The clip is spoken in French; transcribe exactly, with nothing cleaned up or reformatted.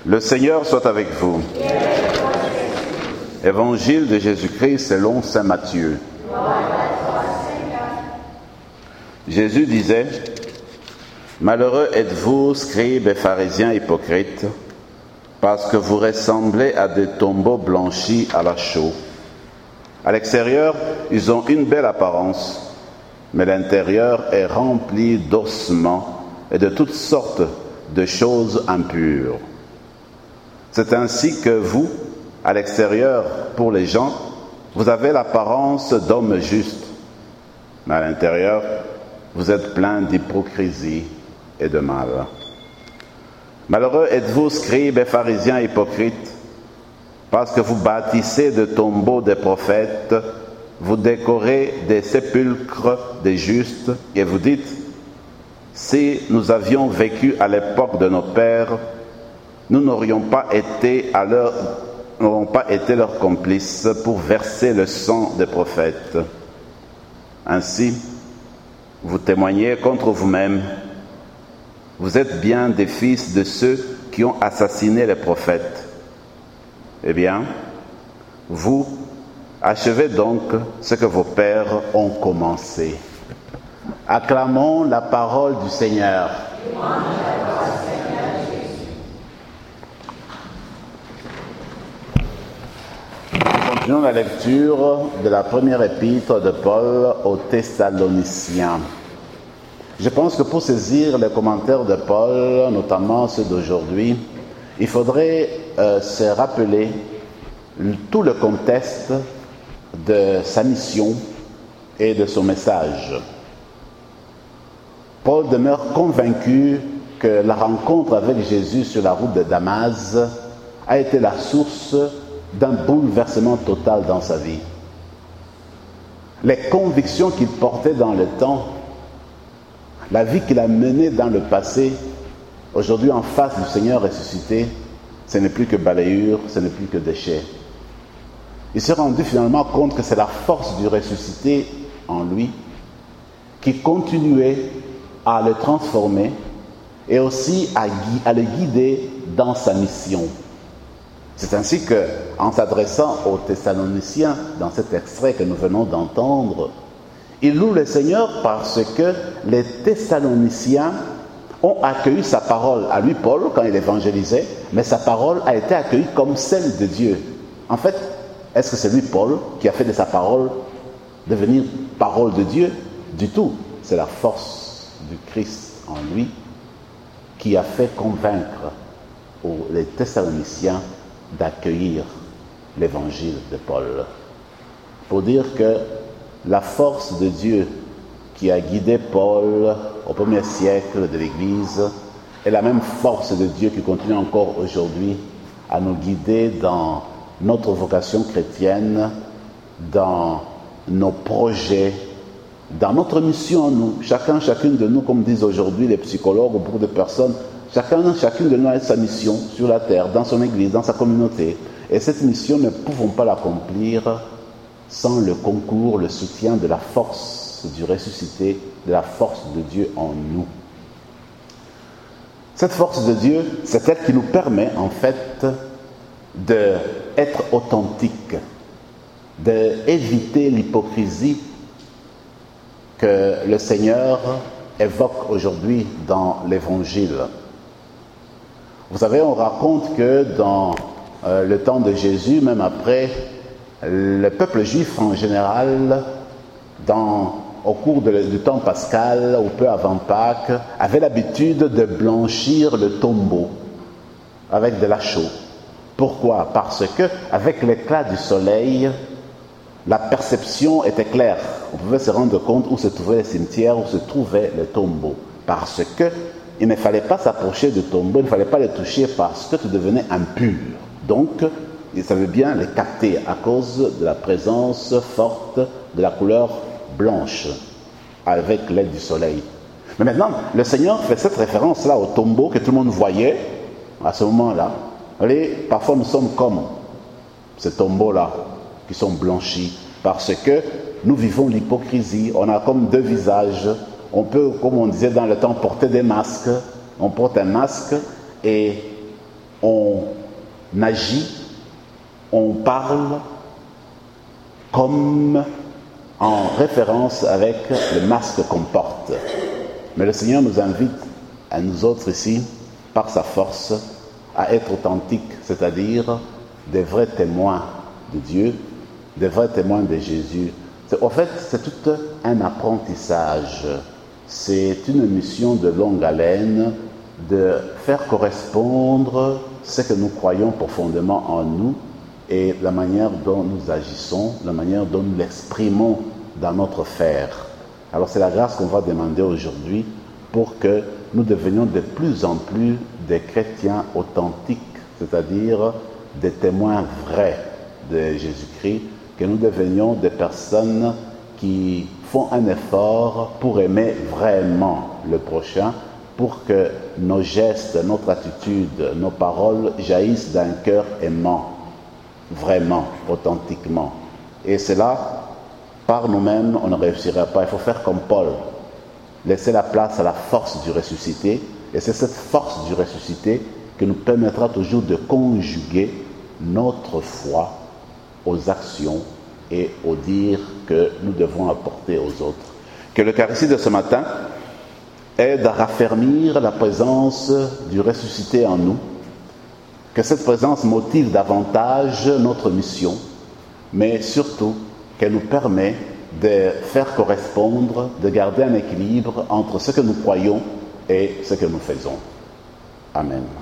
Le Seigneur soit avec vous. Évangile de Jésus-Christ selon saint Matthieu. Jésus disait: Malheureux êtes-vous, scribes et pharisiens hypocrites, parce que vous ressemblez à des tombeaux blanchis à la chaux. À l'extérieur, ils ont une belle apparence, mais l'intérieur est rempli d'ossements et de toutes sortes de choses impures. C'est ainsi que vous, à l'extérieur, pour les gens, vous avez l'apparence d'hommes justes, mais à l'intérieur, vous êtes pleins d'hypocrisie et de mal. Malheureux êtes-vous, scribes et pharisiens hypocrites, parce que vous bâtissez de tombeaux des prophètes, vous décorez des sépulcres des justes, et vous dites: si nous avions vécu à l'époque de nos pères, nous n'aurions pas été à leur, n'aurions pas été leurs complices pour verser le sang des prophètes. Ainsi, vous témoignez contre vous-même. Vous êtes bien des fils de ceux qui ont assassiné les prophètes. Eh bien, vous, achevez donc ce que vos pères ont commencé. Acclamons la parole du Seigneur. Continuons la lecture de la première épître de Paul aux Thessaloniciens. Je pense que pour saisir les commentaires de Paul, notamment ceux d'aujourd'hui, il faudrait euh, se rappeler tout le contexte de sa mission et de son message. Paul demeure convaincu que la rencontre avec Jésus sur la route de Damas a été la source d'un bouleversement total dans sa vie. Les convictions qu'il portait dans le temps, la vie qu'il a menée dans le passé, aujourd'hui en face du Seigneur ressuscité, ce n'est plus que balayure, ce n'est plus que déchet. Il s'est rendu finalement compte que c'est la force du ressuscité en lui qui continuait à le transformer et aussi à, à le guider dans sa mission. C'est ainsi que, en s'adressant aux Thessaloniciens, dans cet extrait que nous venons d'entendre, il loue le Seigneur parce que les Thessaloniciens ont accueilli sa parole à lui, Paul, quand il évangélisait, mais sa parole a été accueillie comme celle de Dieu. En fait, est-ce que c'est lui, Paul, qui a fait de sa parole devenir parole de Dieu? Du tout. C'est la force du Christ en lui qui a fait convaincre les Thessaloniciens d'accueillir l'évangile de Paul. Pour dire que la force de Dieu qui a guidé Paul au premier siècle de l'Église est la même force de Dieu qui continue encore aujourd'hui à nous guider dans notre vocation chrétienne, dans nos projets, dans notre mission, nous, chacun, chacune de nous, comme disent aujourd'hui les psychologues ou beaucoup de personnes, chacun, chacune de nous a sa mission sur la terre, dans son église, dans sa communauté. Et cette mission, ne pouvons pas l'accomplir sans le concours, le soutien de la force du ressuscité, de la force de Dieu en nous. Cette force de Dieu, c'est elle qui nous permet en fait d'être authentiques, d'éviter l'hypocrisie que le Seigneur évoque aujourd'hui dans l'Évangile. Vous savez, on raconte que dans euh, le temps de Jésus, même après, le peuple juif en général, dans, au cours de, du temps pascal ou peu avant Pâques, avait l'habitude de blanchir le tombeau avec de la chaux. Pourquoi? Parce que avec l'éclat du soleil, la perception était claire. On pouvait se rendre compte où se trouvaient les cimetières, où se trouvaient les tombeaux. Parce que il ne fallait pas s'approcher du tombeau, il ne fallait pas les toucher parce que tu devenais impur. Donc, il savait bien les capter à cause de la présence forte de la couleur blanche avec l'aide du soleil. Mais maintenant, le Seigneur fait cette référence-là au tombeau que tout le monde voyait à ce moment-là. Allez, parfois nous sommes comme ces tombeaux-là qui sont blanchis parce que nous vivons l'hypocrisie. On a comme deux visages. On peut, comme on disait dans le temps, porter des masques. On porte un masque et on agit, on parle comme en référence avec le masque qu'on porte. Mais le Seigneur nous invite, à nous autres ici, par sa force, à être authentiques, c'est-à-dire des vrais témoins de Dieu, des vrais témoins de Jésus. C'est, en fait, c'est tout un apprentissage. C'est une mission de longue haleine de faire correspondre ce que nous croyons profondément en nous et la manière dont nous agissons, la manière dont nous l'exprimons dans notre faire. Alors c'est la grâce qu'on va demander aujourd'hui pour que nous devenions de plus en plus des chrétiens authentiques, c'est-à-dire des témoins vrais de Jésus-Christ, que nous devenions des personnes qui font un effort pour aimer vraiment le prochain, pour que nos gestes, notre attitude, nos paroles jaillissent d'un cœur aimant, vraiment, authentiquement. Et cela, par nous-mêmes, on ne réussira pas. Il faut faire comme Paul, laisser la place à la force du ressuscité. Et c'est cette force du ressuscité qui nous permettra toujours de conjuguer notre foi aux actions et aux dires que nous devons apporter aux autres. Que l'Eucharistie de ce matin aide à raffermir la présence du ressuscité en nous, que cette présence motive davantage notre mission, mais surtout qu'elle nous permet de faire correspondre, de garder un équilibre entre ce que nous croyons et ce que nous faisons. Amen.